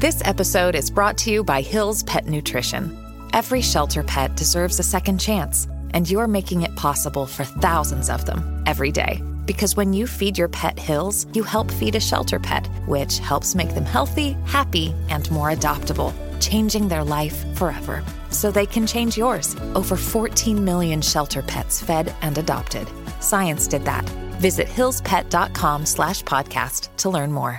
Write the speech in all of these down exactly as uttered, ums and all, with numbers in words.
This episode is brought to you by Hill's Pet Nutrition. Every shelter pet deserves a second chance, and you're making it possible for thousands of them every day. Because when you feed your pet Hill's, you help feed a shelter pet, which helps make them healthy, happy, and more adoptable, changing their life forever. So they can change yours. Over fourteen million shelter pets fed and adopted. Science did that. Visit hillspet.com slash podcast to learn more.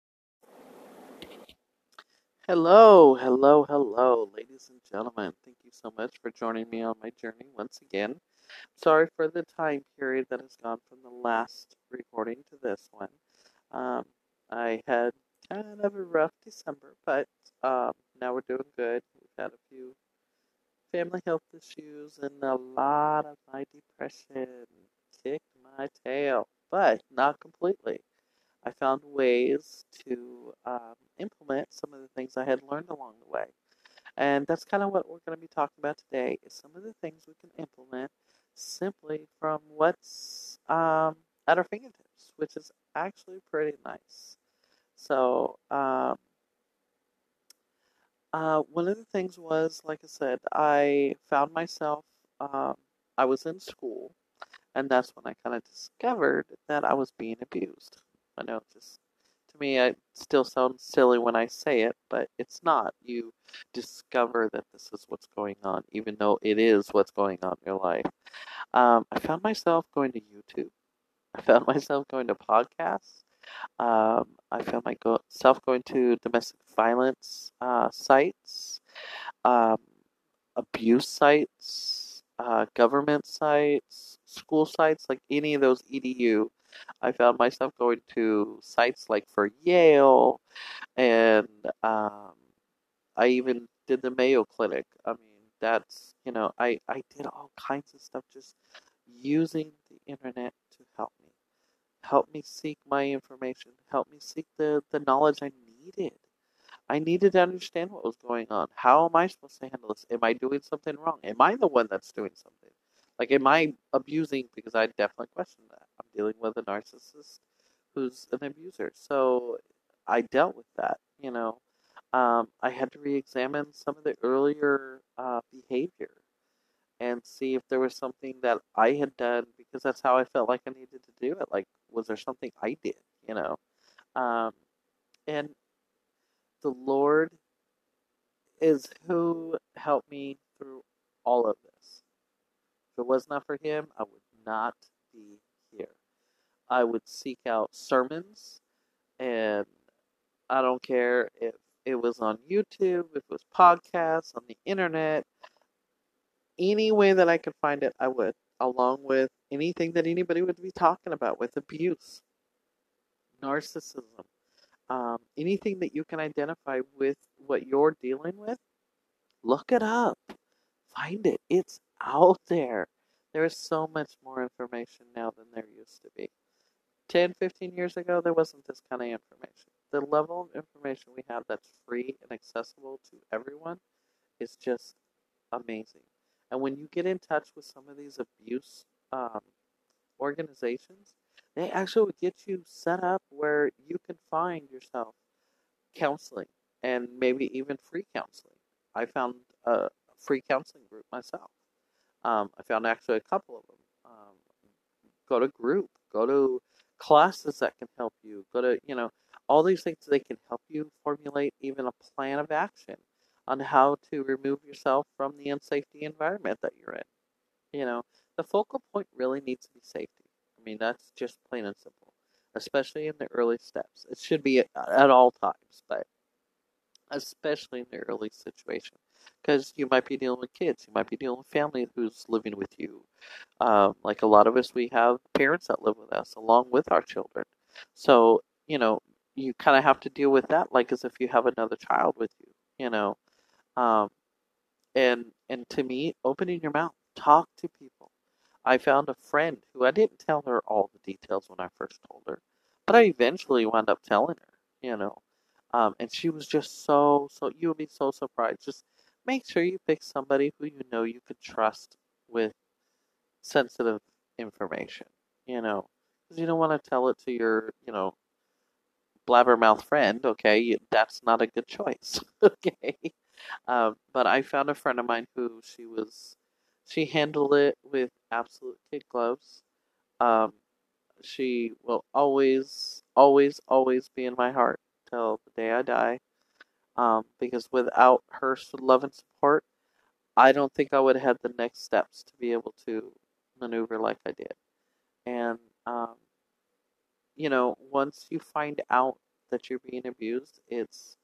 Hello, hello, hello, ladies and gentlemen. Thank you so much for joining me on my journey once again. Sorry for the time period that has gone from the last recording to this one. Um, I had kind of a rough December, but um, now we're doing good. We've had a few family health issues, and a lot of my depression kicked my tail, but not completely. I found ways to um, implement some of the things I had learned along the way. And that's kind of what we're going to be talking about today, is some of the things we can implement simply from what's um, at our fingertips, which is actually pretty nice. So, um, uh, one of the things was, like I said, I found myself, um, I was in school, and that's when I kind of discovered that I was being abused. I know, just to me, it still sounds silly when I say it, but it's not. You discover that this is what's going on, even though it is what's going on in your life. Um, I found myself going to YouTube. I found myself going to podcasts. Um, I found myself going to domestic violence uh, sites, um, abuse sites, uh, government sites, school sites, like any of those E D U. I found myself going to sites like for Yale, and um, I even did the Mayo Clinic. I mean, that's, you know, I, I did all kinds of stuff just using the internet to help me. Help me seek my information. Help me seek the, the knowledge I needed. I needed to understand what was going on. How am I supposed to handle this? Am I doing something wrong? Am I the one that's doing something? Like, am I abusing? Because I definitely question that. I'm dealing with a narcissist who's an abuser. So I dealt with that, you know. Um, I had to re-examine some of the earlier uh, behavior and see if there was something that I had done, because that's how I felt like I needed to do it. Like, was there something I did, you know? Um, and the Lord is who helped me through all of this. If it was not for Him, I would not be here. I would seek out sermons, and I don't care if it was on YouTube, if it was podcasts, on the internet, any way that I could find it, I would, along with anything that anybody would be talking about with abuse, narcissism, um, anything that you can identify with what you're dealing with. Look it up. Find it. It's out there. There is so much more information now than there used to be. ten, fifteen years ago, there wasn't this kind of information. The level of information we have that's free and accessible to everyone is just amazing. And when you get in touch with some of these abuse um, organizations, they actually would get you set up where you can find yourself counseling, and maybe even free counseling. I found a free counseling group myself. Um, I found actually a couple of them. Um, go to group, go to classes that can help you, go to, you know, all these things. They can help you formulate even a plan of action on how to remove yourself from the unsafety environment that you're in. You know, the focal point really needs to be safety. I mean, that's just plain and simple, especially in the early steps. It should be at, at all times, but especially in the early situation, because you might be dealing with kids, you might be dealing with family who's living with you. Um, like a lot of us, we have parents that live with us along with our children. So, you know, you kind of have to deal with that like as if you have another child with you, you know. Um, and and to me, opening your mouth, talk to people. I found a friend who I didn't tell her all the details when I first told her, but I eventually wound up telling her, you know. Um, and she was just so, so, you would be so surprised. Just make sure you pick somebody who you know you could trust with sensitive information, you know, because you don't want to tell it to your, you know, blabbermouth friend, okay, you, that's not a good choice, okay. Um, but I found a friend of mine who she was, she handled it with absolute kid gloves. Um, she will always, always, always be in my heart till the day I die. Um, because without her love and support, I don't think I would have had the next steps to be able to maneuver like I did. And, um, you know, once you find out that you're being abused, it's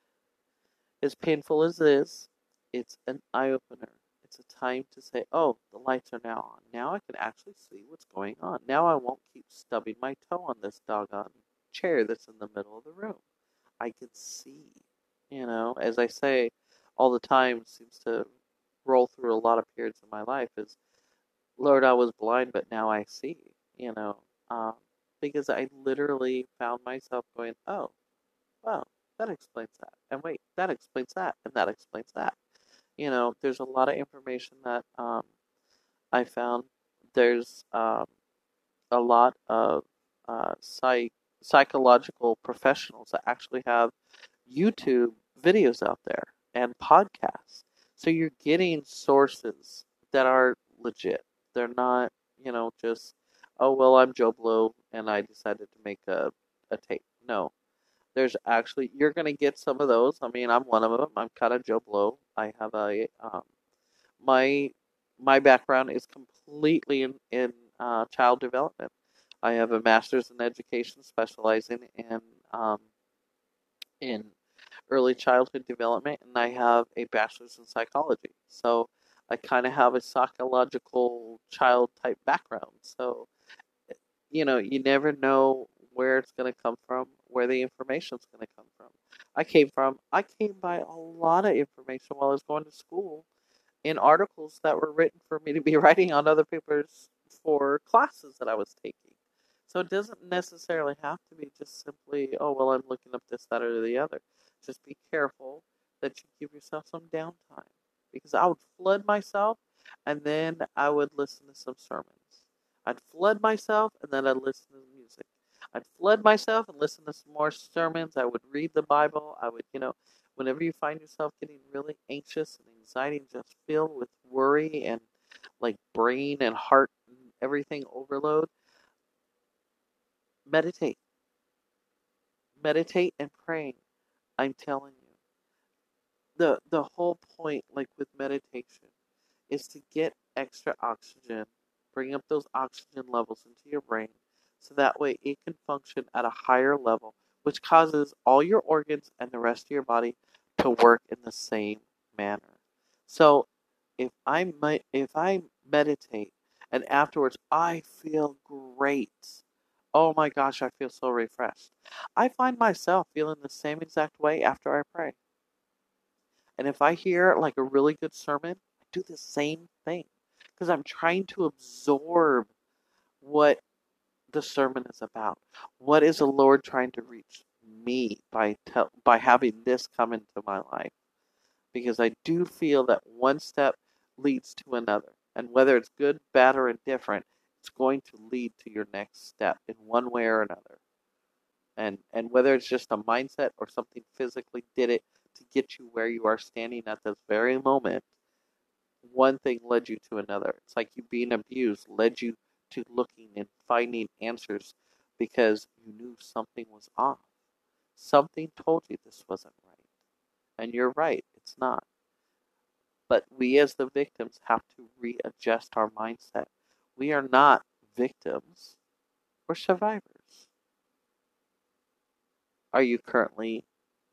as painful as it is, it's an eye opener. It's a time to say, oh, the lights are now on. Now I can actually see what's going on. Now I won't keep stubbing my toe on this doggone chair that's in the middle of the room. I can see, you know, as I say all the time, seems to roll through a lot of periods of my life is, Lord, I was blind, but now I see, you know, um, because I literally found myself going, oh, well, that explains that. And wait, that explains that. And that explains that. You know, there's a lot of information that um, I found. There's um, a lot of uh, psych- psychological professionals that actually have YouTube videos out there and podcasts. So you're getting sources that are legit. They're not, you know, just, oh, well, I'm Joe Blow and I decided to make a, a tape. No, there's actually, you're going to get some of those. I mean, I'm one of them. I'm kind of Joe Blow. I have a, um, my, my background is completely in, in uh, child development. I have a master's in education specializing in, um, in early childhood development, and I have a bachelor's in psychology. So I kind of have a psychological child type background. So you know, you never know where it's going to come from, where the information's going to come from. I came from, I came by a lot of information while I was going to school in articles that were written for me to be writing on other papers for classes that I was taking. So it doesn't necessarily have to be just simply, oh, well, I'm looking up this, that, or the other. Just be careful that you give yourself some downtime. Because I would flood myself and then I would listen to some sermons. I'd flood myself and then I'd listen to music. I'd flood myself and listen to some more sermons. I would read the Bible. I would, you know, whenever you find yourself getting really anxious and anxiety and just filled with worry and like brain and heart and everything overload, meditate. Meditate and pray. I'm telling you. The the whole point, like with meditation, is to get extra oxygen, bring up those oxygen levels into your brain, so that way it can function at a higher level, which causes all your organs and the rest of your body to work in the same manner. So if I might, if I meditate and afterwards I feel great. Oh my gosh, I feel so refreshed. I find myself feeling the same exact way after I pray. And if I hear like a really good sermon, I do the same thing because I'm trying to absorb what the sermon is about. What is the Lord trying to reach me by tel- by having this come into my life? Because I do feel that one step leads to another, and whether it's good, bad, or indifferent, it's going to lead to your next step in one way or another. And and whether it's just a mindset or something physically did it to get you where you are standing at this very moment, one thing led you to another. It's like you being abused led you to looking and finding answers because you knew something was off. Something told you this wasn't right. And you're right, it's not. But we as the victims have to readjust our mindset. We are not victims, we're survivors. Are you currently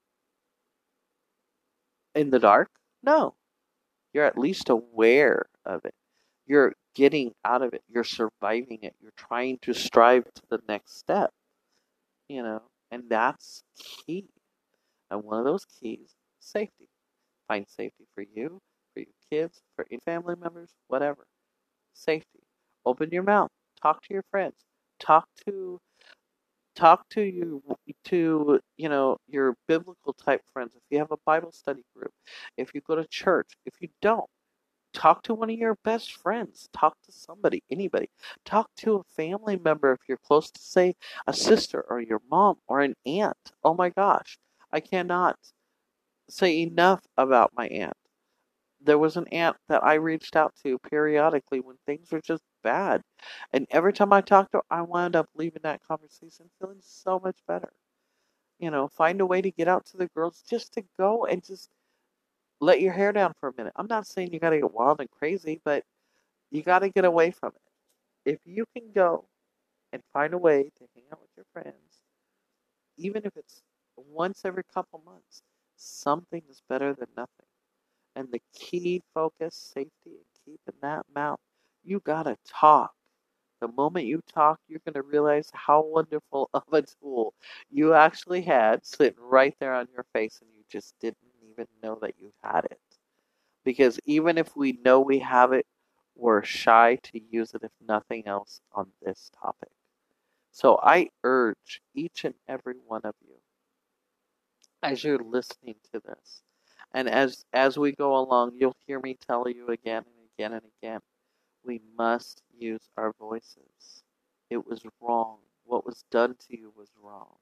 in the dark? No. You're at least aware of it. You're getting out of it. You're surviving it. You're trying to strive to the next step, you know, and that's key. And one of those keys, safety. Find safety for you, for your kids, for your family members, whatever. Safety. Open your mouth. Talk to your friends. Talk to talk to you to you know your biblical type friends. If you have a Bible study group, if you go to church, if you don't. talk to one of your best friends. Talk to somebody, anybody. Talk to a family member if you're close to, say, a sister or your mom or an aunt. Oh my gosh, I cannot say enough about my aunt. There was an aunt that I reached out to periodically when things were just bad. And every time I talked to her, I wound up leaving that conversation feeling so much better. You know, find a way to get out to the girls just to go and just let your hair down for a minute. I'm not saying you got to get wild and crazy, but you got to get away from it. If you can go and find a way to hang out with your friends, even if it's once every couple months, something is better than nothing. And the key focus, safety, and keeping that mouth. You gotta talk. The moment you talk, you're gonna realize how wonderful of a tool you actually had sitting right there on your face, and you just didn't even know that you had it. Because even if we know we have it, we're shy to use it if nothing else on this topic. So I urge each and every one of you, as you're listening to this, and as as we go along, you'll hear me tell you again and again and again, we must use our voices. It was wrong. What was done to you was wrong.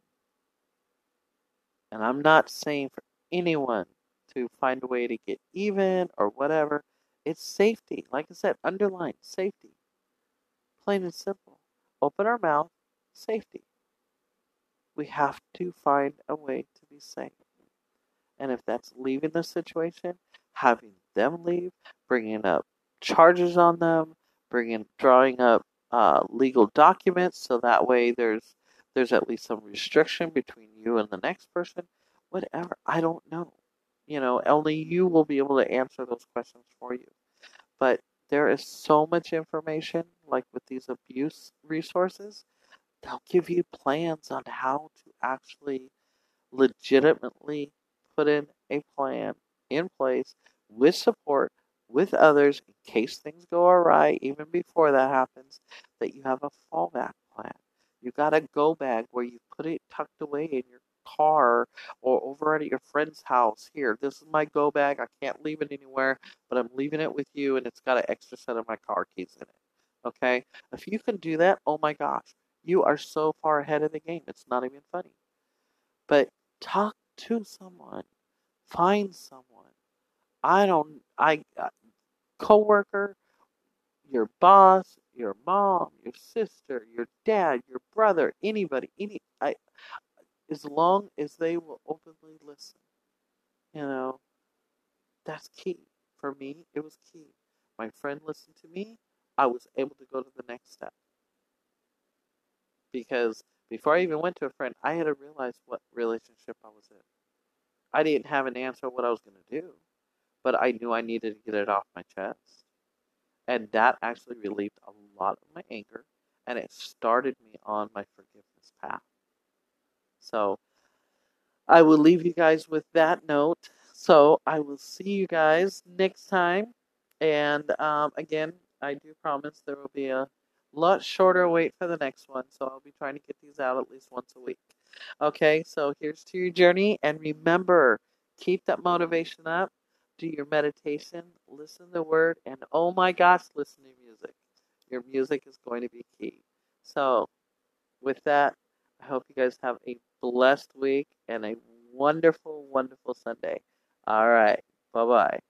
And I'm not saying for anyone to find a way to get even or whatever. It's safety. Like I said, underline safety. Plain and simple. Open our mouth, safety. We have to find a way to be safe. And if that's leaving the situation, having them leave, bringing up charges on them, bringing, drawing up uh, legal documents, so that way there's there's at least some restriction between you and the next person. Whatever, I don't know. You know, only you will be able to answer those questions for you. But there is so much information, like with these abuse resources, they'll give you plans on how to actually legitimately put in a plan in place with support with others in case things go awry, even before that happens, that you have a fallback plan. You got a go bag where you put it tucked away in your car or over at your friend's house. Here, this is my go bag. I can't leave it anywhere, but I'm leaving it with you, and it's got an extra set of my car keys in it. Okay? If you can do that, oh my gosh, you are so far ahead of the game. It's not even funny. But talk to someone. Find someone. I don't. I uh, coworker, your boss, your mom, your sister, your dad, your brother, anybody, any. I as long as they will openly listen. You know, that's key. For me, it was key. My friend listened to me. I was able to go to the next step because before I even went to a friend, I had to realize what relationship I was in. I didn't have an answer what I was going to do, but I knew I needed to get it off my chest. And that actually relieved a lot of my anger, and it started me on my forgiveness path. So I will leave you guys with that note. So I will see you guys next time. And um, again, I do promise there will be a lot shorter wait for the next one. So I'll be trying to get these out at least once a week. Okay, so here's to your journey. And remember, keep that motivation up. Do your meditation, listen to the word, and oh my gosh, listen to music. Your music is going to be key. So with that, I hope you guys have a blessed week and a wonderful, wonderful Sunday. All right. Bye bye.